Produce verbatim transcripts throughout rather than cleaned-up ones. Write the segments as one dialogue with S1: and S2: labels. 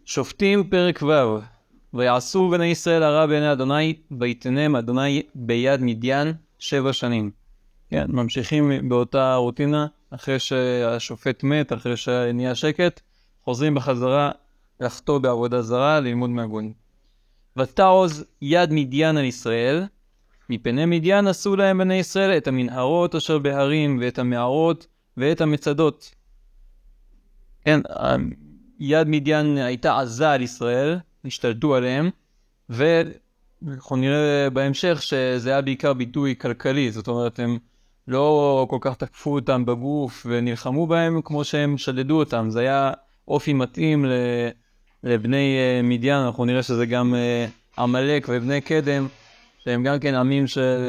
S1: שופטים פרק ו' ויעשו בני ישראל הרע בעיני אדוני, ויתנם אדוני ביד מדיין שבע שנים. כן, ממשיכים באותה רוטינה, אחרי שהשופט מת, אחרי שנהיה שקט, חוזרים בחזרה לחטוא בעבודה זרה, ללמוד מהגויים. ותעוז יד מדיין על ישראל, מפני מדיין עשו להם בני ישראל את המנהרות אשר בהרים, ואת המערות, ואת המצדות. כן, יד מדיין הייתה עזה על ישראל, השתלטו עליהם, ואנחנו נראה בהמשך שזה היה בעיקר ביטוי כלכלי, זאת אומרת, הם לא כל כך תקפו אותם בגוף ונלחמו בהם כמו שהם שדדו אותם. זה היה אופי מתאים לבני מדיין. אנחנו נראה שזה גם עמלק ובני קדם, שהם גם כן עמים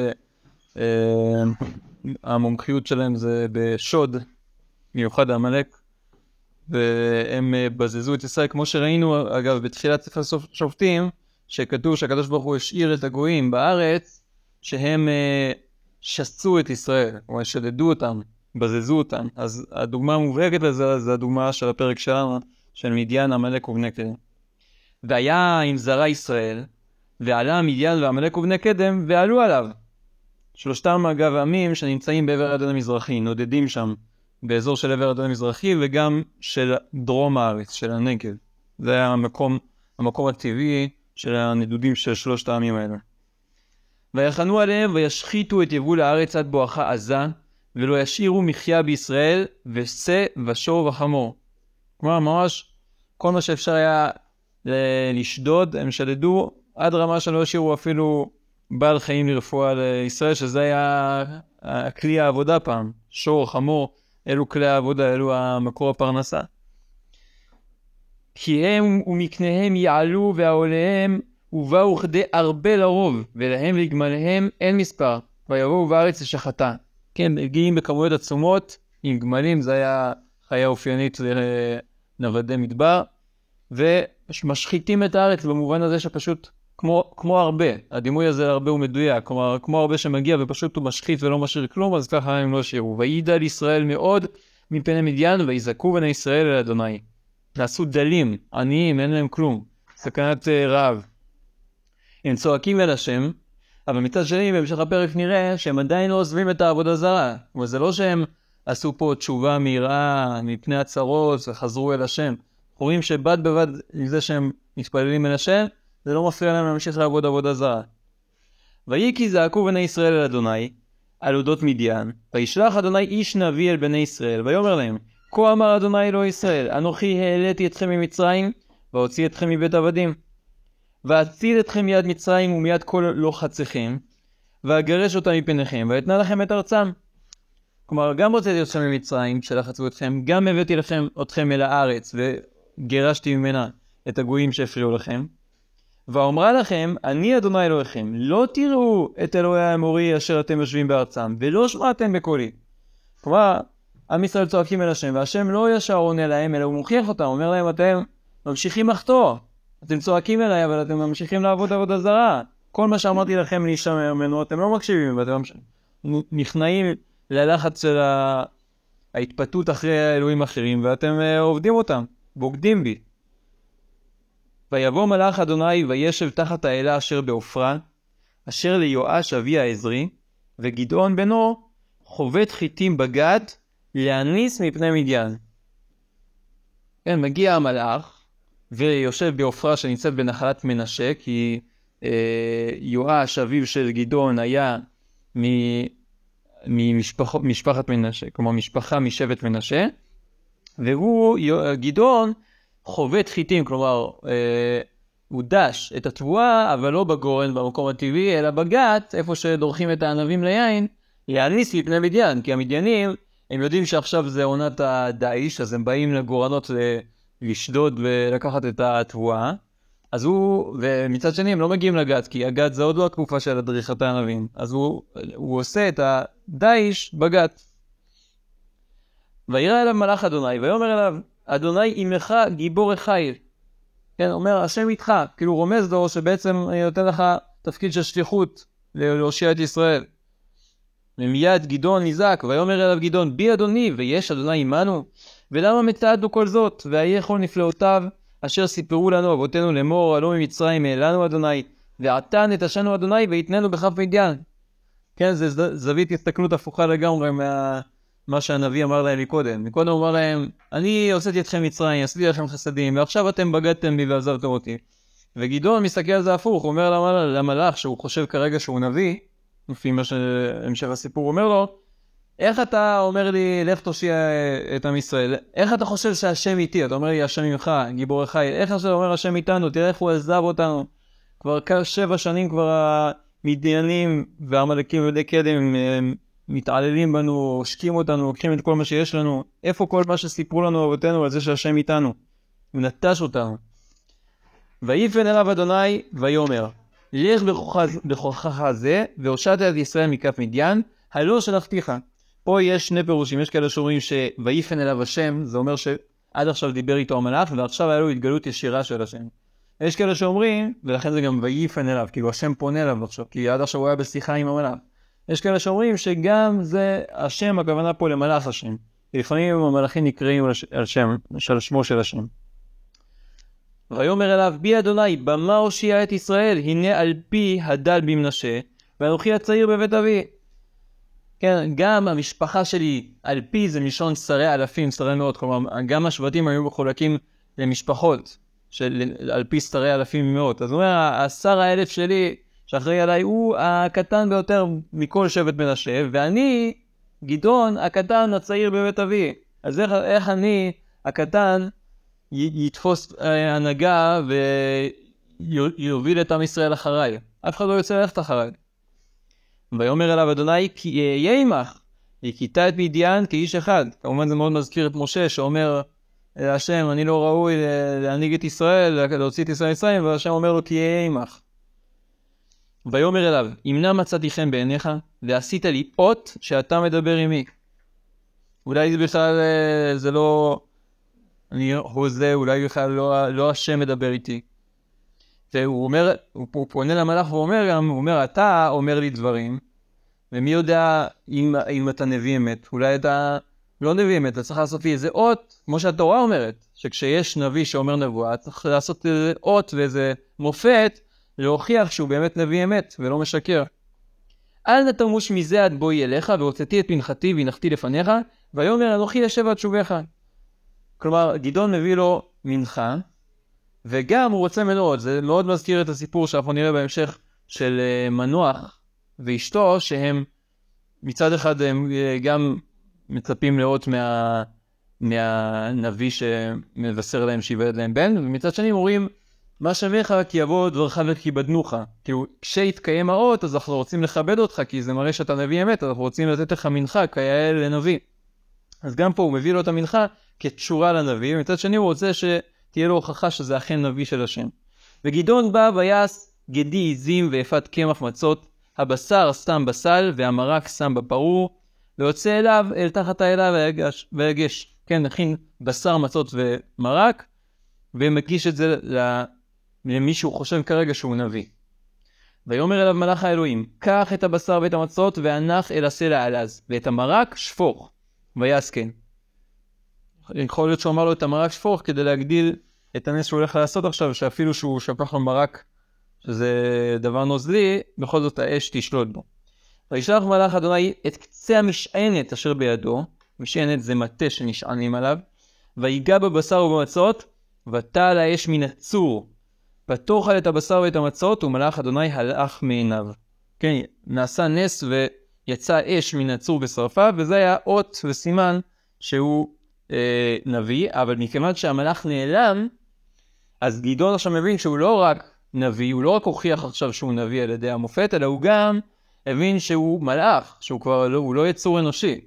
S1: שהמומחיות שלהם זה בשוד, מיוחד עמלק, והם בזזו את ישראל, כמו שראינו אגב בתחילת ספר שופטים, שכתוב שהקדוש ברוך הוא השאיר את הגויים בארץ, שהם שסו את ישראל, או שדדו אותם, בזזו אותם. אז הדוגמה המובהקת לזה, זה הדוגמה של הפרק שלנו, של מדיין, עמלק ובני קדם. והיה עם זרע ישראל, ועלה מדיין ועמלק ובני קדם, ועלו עליו. שלושתם אגב עמים שנמצאים בעבר הירדן המזרחי, נודדים שם, באזור של עבר הירדן המזרחי, וגם של דרום הארץ, של הנגב. זה היה המקום, המקום הטבעי של הנדודים של שלושת העמים האלה. ויחנו עליהם וישחיתו את יבול הארץ עד בואכה עזה, ולא ישאירו מחיה בישראל, ושא ושור וחמור. כלומר, ממש כל מה שאפשר היה לשדוד, הם שדדו, עד רמה שלא ישאירו אפילו בעל חיים לרפואה לישראל, שזה היה כלי העבודה פעם. שור, חמור, אלו כלי העבודה, אלו המקור הפרנסה. כי הם ומקניהם יעלו והעוליהם, ובאו כדי הרבה לרוב, ולהם לגמליהם אין מספר, ויבואו בארץ לשחתה. כן, הגיעים בכמויות עצומות, עם גמלים, זה היה חיה אופיינית לנוודי מדבר, ומשחיתים את הארץ במובן הזה שפשוט כמו, כמו הרבה, הדימוי הזה הרבה הוא מדויק, כלומר, כמו הרבה שמגיע ופשוט הוא משחית ולא משאיר כלום, אז ככה הם לא שירו. וידע לישראל מאוד מפני מדיין, ויזעקו בני ישראל אל אדוני. נעשו דלים, עניים, אין להם כלום, סכנת רעב. הם צועקים אל השם, אבל מצד שני, בהמשך הפרק נראה שהם עדיין לא עוזבים את העבודה זרה. אבל זה לא שהם עשו פה תשובה מהירה מפני הצרות וחזרו אל השם. אנחנו רואים שבד בבד לזה שהם מתפללים אל השם, זה לא מפריע להם להמשיך לעבוד עבודה זרה. ויהי כי זעקו בני ישראל אל אדוני, על אודות מדיין, וישלח אדוני איש נביא אל בני ישראל, ויאמר להם, כה אמר אדוני אלוהי ישראל, אנוכי העליתי אתכם ממצרים, והוציא אתכם מבית עבדים. ואציל אתכם מיד מצרים ומיד כל לוחציכם, ואגרש אותם מפניכם, ואתנה לכם את ארצם. כלומר, גם הוצאתי אתכם ממצרים, כשלחצו אתכם, גם הבאתי לכם אתכם אל הארץ, וגירשתי ממנה את הגויים שהפריעו לכם. ואומרה לכם, אני אדוני אלוהיכם, לא תראו את אלוהי האמורי אשר אתם יושבים בארצם, ולא שמעתם בקולי. כלומר, עם ישראל צועקים אל השם, והשם לא ישר עונה להם, אלא הוא מוכיח אותם, אומר להם, אתם ממשיכים לחטוא. אתם צועקים אליי, אבל אתם ממשיכים לעבוד עבודה זרה. כל מה שאמרתי לכם להישמר ממנו, אתם לא מקשיבים, ואתם נכנעים ללחץ של ההתפתות אחרי האלוהים אחרים, ואתם עובדים אותם, בוגדים בי. ויבוא מלאך אדוני וישב תחת האלה אשר בעופרה, אשר ליואש אבי העזרי, וגדעון בנו חובט חיטים בגד, להניס מפני מדיין. כן, מגיע המלאך, ויושב בעופרה שנמצאת בנחלת מנשה, כי אה, יואש אביו של גדעון היה ממשפח, משפחת מנשה, כלומר משפחה משבט מנשה, והוא, גדעון, חובט חיטים, כלומר אה, הוא דש את התבואה, אבל לא בגורן במקום הטבעי, אלא בגת, איפה שדורכים את הענבים ליין, להניס מפני מדיין, כי המדיינים, הם יודעים שעכשיו זה עונת הדאיש, אז הם באים לגורנות ל... לשדוד ולקחת את התבואה, אז הוא, ומצד שני הם לא מגיעים לגת, כי הגת זה עוד לא התקופה של הדריכת הענבים, אז הוא, הוא עושה את הדאיש בגת. וירא אליו מלאך אדוני, ויאמר אליו, אדוני עמך גיבור החיל. כן, אומר, השם איתך, כאילו רומז לו שבעצם אני נותן לך תפקיד של שליחות להושיע את ישראל. ומיד גדעון נזעק, ויאמר אליו גדעון, בי אדוני, ויש אדוני עמנו, ולמה מצעדנו כל זאת? והיכול נפלאותיו, אשר סיפרו לנו אבותינו לאמור, עלו ממצרים העלנו אדוני, ועתה נטשנו אדוני ויתננו בכף מדיין. כן, זה זווית הסתכלות הפוכה לגמרי מה שהנביא אמר להם מקודם. מקודם הוא אמר להם, אני הוצאתי אתכם מצרים, עשיתי לכם חסדים, ועכשיו אתם בגדתם בי ועזבתם אותי. וגדעון מסתכל על זה הפוך, הוא אומר למלאך שהוא חושב כרגע שהוא נביא, לפי מה שהמשך הסיפור הוא אומר לו, איך אתה אומר לי, לך תושיע את עם ישראל? איך אתה חושב שהשם איתי? אתה אומר לי, השם ממך, גיבור חי. איך אתה אומר השם איתנו? תראה איך הוא עזב אותנו. כבר שבע שנים כבר המדיינים והעמלקים ויהודי קדם מתעללים בנו, שקים אותנו, לוקחים את כל מה שיש לנו. איפה כל מה שסיפרו לנו אבותינו על זה שהשם איתנו? הוא נטש אותנו. ויפן אליו אדוני ויאמר, לך בכוחך זה והושעת את ישראל מכף מדיין, הלא שלחתיך. פה יש שני פירושים, יש כאלה שאומרים שויפן אליו השם, זה אומר שעד עכשיו דיבר איתו המלאך, ועכשיו היה לו התגלות ישירה של השם. יש כאלה שאומרים, ולכן זה גם ויפן אליו, כאילו השם פונה אליו עכשיו, כי עד עכשיו הוא היה בשיחה עם המלאך. יש כאלה שאומרים שגם זה השם, הכוונה פה למלאך השם. לפעמים המלאכים נקראים על שם, על שמו של השם. ויאמר אליו, בי אדוני, במה הושיע את ישראל, הנה על פי הדל במנשה, ואנוכי הצעיר בבית אבי. כן, גם המשפחה שלי, על פי זה מלשון שרי אלפים, שרי מאות, כלומר, גם השבטים היו מחולקים למשפחות, של, על פי שרי אלפים מאות. אז הוא אומר, השר האלף שלי, שאחראי עליי, הוא הקטן ביותר מכל שבט מנשה, ואני, גדעון, הקטן הצעיר בבית אבי. אז איך, איך אני, הקטן, י, יתפוס אה, הנהגה ויוביל את עם ישראל אחריי? אף אחד לא יוצא ללכת אחריי. ויאמר אליו אדוני, כי אהיה עמך, הכיתה את מדיין כאיש אחד. כמובן זה מאוד מזכיר את משה שאומר להשם, אני לא ראוי להנהיג את ישראל, להוציא את ישראל ישראל, והשם אומר לו, כי אהיה עמך. ויאמר אליו, אם נא מצאתי חן בעיניך, ועשית לי אות שאתה מדבר עמי. אולי זה בכלל, זה לא, אני הוזה, אולי בכלל לא, לא השם מדבר איתי. והוא אומר, הוא פונה למלאך ואומר גם, הוא אומר, אתה אומר לי דברים, ומי יודע אם, אם אתה נביא אמת, אולי אתה לא נביא אמת, אתה צריך לעשות לי איזה אות, כמו שהתורה אומרת, שכשיש נביא שאומר נבואה, צריך לעשות איזה אות ואיזה מופת, להוכיח שהוא באמת נביא אמת ולא משקר. אל נתמוש מזה עד בואי אליך, והוצאתי את מנחתי והנחתי לפניך, ויאמר אנוכי ישב עד שובך. כלומר, גדעון מביא לו מנחה, וגם הוא רוצה מנועות. זה מאוד מזכיר את הסיפור שאנחנו נראה בהמשך של מנוח ואשתו, שהם מצד אחד הם גם מצפים לאות מה, מהנביא שמבשר להם שיוולד להם בן, ומצד שני אומרים, מה שוויך כי יבוא דברך וכיבדנוך. כאילו, כשיתקיים האות, אז אנחנו רוצים לכבד אותך, כי זה מראה שאתה נביא אמת, אנחנו רוצים לתת לך מנחה כיאה לנביא. אז גם פה הוא מביא לו את המנחה כתשורה לנביא, ומצד שני הוא רוצה שתהיה לו הוכחה שזה אכן נביא של השם. וגדעון בא ויעש גדי עזים ואפת קמח מצות, הבשר שם בסל והמרק שם בפרור, ויוצא אליו אל תחת האלה ויגש, ויגש. כן, נכין בשר מצות ומרק, ומגיש את זה למי שהוא חושב כרגע שהוא נביא. ויאמר אליו מלאך האלוהים, קח את הבשר ואת המצות והנח אל הסלע עלז, ואת המרק שפוך. ויעש כן. יכול להיות שהוא אמר לו את המרק שפוך כדי להגדיל את הנס שהוא הולך לעשות עכשיו, שאפילו שהוא שפך לו מרק, שזה דבר נוזלי, בכל זאת האש תשלוט בו. וישלח מלאך אדוני את קצה המשענת אשר בידו, משענת זה מטה שנשענים עליו, ויגע בבשר ובמצות, ותעל האש מן הצור, ותאכל את הבשר ואת המצות, ומלאך אדוני הלך מעיניו. כן, נעשה נס ויצא אש מן הצור ושרפה, וזה היה אות וסימן שהוא אה, נביא, אבל מכיוון שהמלאך נעלם, אז גדעון עכשיו מבין שהוא לא רק נביא, הוא לא רק הוכיח עכשיו שהוא נביא על ידי המופת, אלא הוא גם הבין שהוא מלאך, שהוא כבר לא, הוא לא יצור אנושי.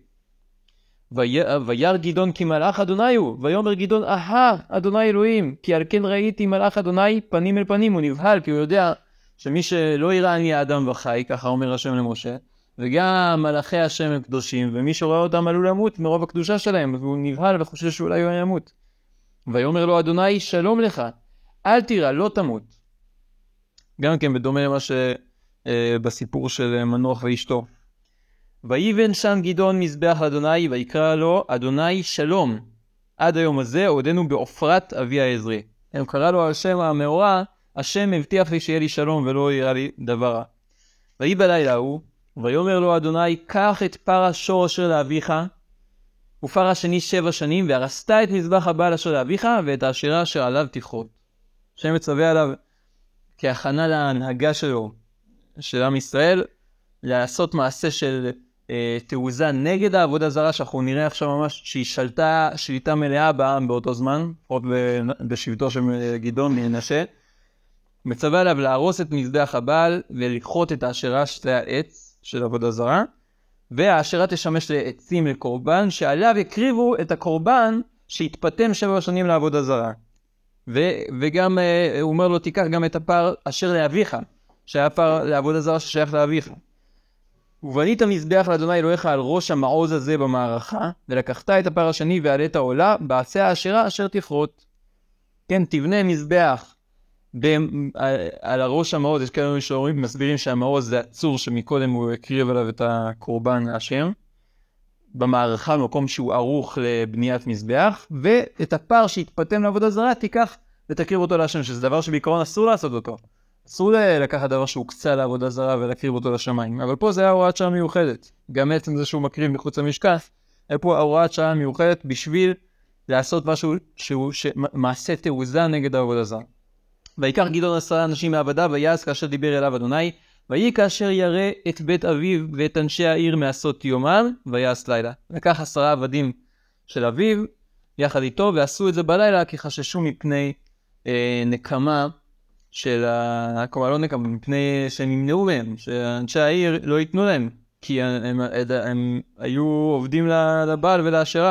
S1: וירא גדעון כי מלאך אדוני הוא, ויאמר גדעון, אהה, אדוני אלוהים, כי על כן ראיתי מלאך אדוני פנים אל פנים. הוא נבהל, כי הוא יודע שמי שלא יראה אני האדם וחי, ככה אומר השם למשה, וגם מלאכי השם הם קדושים, ומי שרואה אותם עלול למות מרוב הקדושה שלהם, והוא נבהל וחושב שאולי הוא ימות. ויאמר לו אדוני, שלום לך, אל תירא, לא תמות. גם כן בדומה למה שבסיפור של מנוח ואשתו. ויבן שם גדעון מזבח לאדוני, ויקרא לו אדוני שלום. עד היום הזה עודנו בעופרת אבי העזרי. הם קרא לו על שם המאורע, השם הבטיח לי שיהיה לי שלום ולא יראה לי דבר רע. ויהי בלילה הוא, ויאמר לו אדוני, קח את פר השור אשר לאביך, ופר השני שבע שנים, והרסת את מזבח הבעל אשר לאביך, ואת האשרה אשר עליו תכרות. השם מצווה עליו כהכנה להנהגה שלו, של עם ישראל, לעשות מעשה של אה, תעוזה נגד העבודה זרה, שאנחנו נראה עכשיו ממש שהיא שלטה שליטה מלאה בעם באותו זמן, לפחות בשבטו של גדעון מנשה. מצווה עליו להרוס את מזבח הבעל ולכרות את האשרה של העץ של עבודה זרה, והאשרה תשמש לעצים לקורבן, שעליו יקריבו את הקורבן שהתפתם שבע שנים לעבודה זרה. ו- וגם אה, הוא אומר לו, תיקח גם את הפר אשר לאביך, שהיה פר לעבודה זרה ששייך לאביך. ובנית מזבח לאדוני אלוהיך על ראש המעוז הזה במערכה, ולקחת את הפר השני ועלית עולה, בעשה האשרה אשר תכרות. כן, תבנה מזבח ב- על הראש המעוז. יש כאלה שאומרים, מסבירים שהמעוז זה הצור שמקודם הוא הקריב עליו את הקורבן להשם, במערכה, במקום שהוא ערוך לבניית מזבח, ואת הפר שהתפתם לעבודה זרה תיקח ותקריב אותו להשם, שזה דבר שבעיקרון אסור לעשות אותו. אסור לקחת דבר שהוא קצה לעבודה זרה ולהקריב אותו לשמיים. אבל פה זה היה הוראת שעה מיוחדת. גם עצם זה שהוא מקריב מחוץ למשקף, היה פה הוראת שעה מיוחדת בשביל לעשות משהו שהוא מעשה תעוזה נגד העבודה זרה. ויקח גדעון עשרה אנשים מעבדה, ויעש כאשר דיבר אליו אדוני, ויהי כאשר ירא את בית אביו ואת אנשי העיר מעשות יומם, ויעש לילה. לקח עשרה עבדים של אביו יחד איתו, ועשו את זה בלילה כי חששו מפני אה, נקמה של ה... כלומר לא נקמה, מפני שהם ימנעו מהם, שאנשי העיר לא ייתנו להם, כי הם, הם, הם, הם היו עובדים לבעל ולאשרה.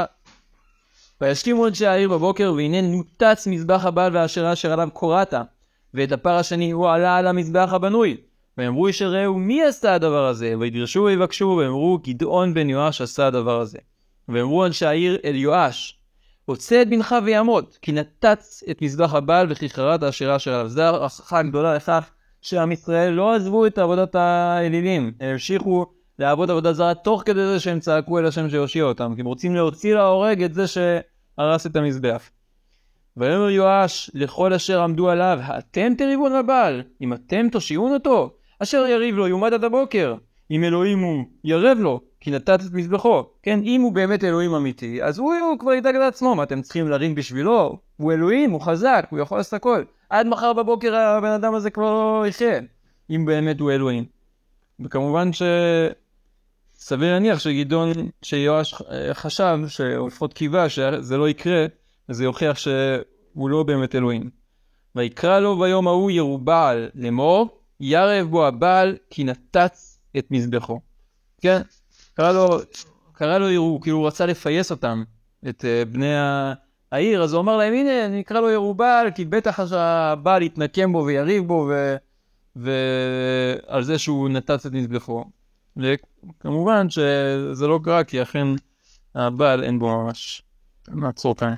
S1: וישכימו אנשי העיר בבוקר, והנה נותץ מזבח הבעל והאשרה אשר עליו קוראת, ואת הפר השני הוא עלה על המזבח הבנוי. ואמרו איש ראו, מי עשה הדבר הזה? וידרשו ויבקשו, ואמרו, גדעון בן יואש עשה הדבר הזה. ואמרו אנשי העיר אל יואש, הוצא את בנך ויעמוד, כי נתץ את מזבח הבעל וכי חרט האשרה אשר עליו. זו ההוכחה הגדולה לכך שעם ישראל לא עזבו את עבודת האלילים, הם המשיכו לעבוד עבודה זרה תוך כדי זה שהם צעקו אל השם שיושיע אותם, כי הם רוצים להוציא להורג את זה שהרס את המזבח. ויאמר יואש לכל אשר עמדו עליו, אתם תריבון לבעל, אם אתם תושיעון אותו, אשר יריב לו יומד עד הבוקר, אם אלוהים הוא ירב לו, כי נתת את מזבחו. כן, אם הוא באמת אלוהים אמיתי, אז הוא, הוא כבר ידאג לעצמו, מה אתם צריכים לריב בשבילו? הוא אלוהים, הוא חזק, הוא יכול לעשות הכל. עד מחר בבוקר הבן אדם הזה כבר לא יחיה, אם באמת הוא אלוהים. וכמובן שסביר להניח שגדעון, שיואש חשב, או לפחות קיווה שזה לא יקרה, אז זה יוכיח שהוא לא באמת אלוהים. ויקרא לו ביום ההוא ירובעל לאמור, ירב בו הבעל כי נתץ את מזבחו. כן, קרא לו, קרא לו ירו, כי הוא רצה לפייס אותם, את uh, בני העיר, אז הוא אמר להם, הנה, נקרא לו ירובעל, כי בטח הבעל יתנקם בו ויריב בו, ו... ועל זה שהוא נתץ את מזבחו. וכמובן שזה לא קרה, כי אכן הבעל אין בו ממש מעצור כאן.